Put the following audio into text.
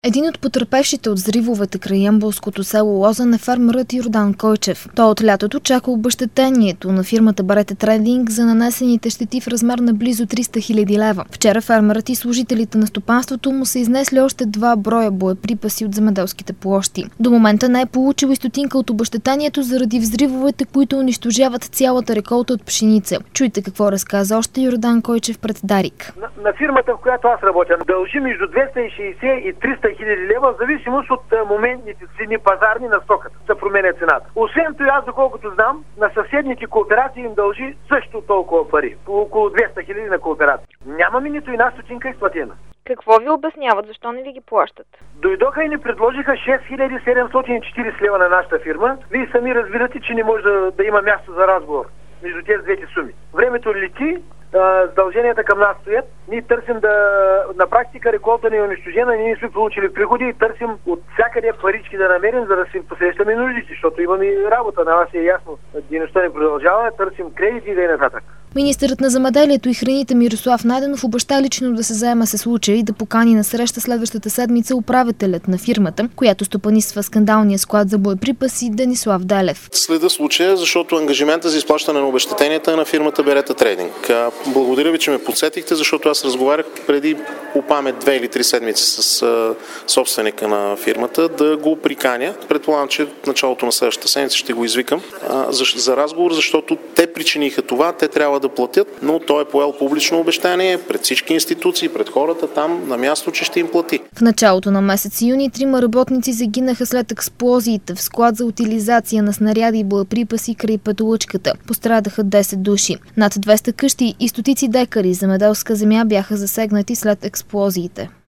Един от потърпевшите от взривовете край ямболското село Лозен е фермерът Йордан Койчев. Той от лятото чака обезщетението на фирмата Берета Трейдинг за нанесените щети в размер на близо 300 000 лева. Вчера фермерът и служителите на стопанството му са изнесли още 2 броя боеприпаси от земеделските площи. До момента не е получил и стотинка от обезщетението заради взривовете, които унищожават цялата реколта от пшеница. Чуйте какво разказа още Йордан Койчев пред Дарик. На фирмата, в която аз работя, дължи между 260 и 300 000 лева, в зависимост от моментните цени пазарни на стоката, да променя цената. Освен това, аз доколкото знам, на съседните кооперации им дължи също толкова пари, около 200 000 на кооперации. Нямаме нито една стотинка изплатена. Какво ви обясняват? Защо не ви ги плащат? Дойдоха и ни предложиха 6740 лева на нашата фирма. Вие сами разбирате, че не може да има място за разговор между тези двете суми. Времето лети, задълженията към нас стоят. Ние търсим на практика реколта ни е унищожена, ние сме получили приходи и търсим от всякъде парички да намерим, за да си посрещаме нуждите, защото имаме и работа. На нас е ясно. Дейността ни продължава, търсим кредити и т.н. Министърът на земеделието и храните Мирослав Найденов обеща лично да се заема с случая и да покани на среща следващата седмица управителят на фирмата, която стопаниства скандалния склад за боеприпаси Денислав Делев. Следа случая, защото ангажимента за изплащане на обезщетенията е на фирмата Берета Трейдинг. Благодаря ви, че ме подсетихте, защото аз разговарях преди по памет 2 или 3 седмици с собственика на фирмата да го приканя. Предполагам, че в началото на следващата седмица ще го извикам за разговор, защото те причиниха това, те трябва да платят, но той е поел публично обещание пред всички институции, пред хората там на място, че ще им плати. В началото на месец юни 3 работници загинаха след експлозиите в склад за утилизация на снаряди и боеприпаси край Петолъчката. Пострадаха 10 души. Над 200 къщи и стотици декари земеделска земя бяха засегнати след експлозиите.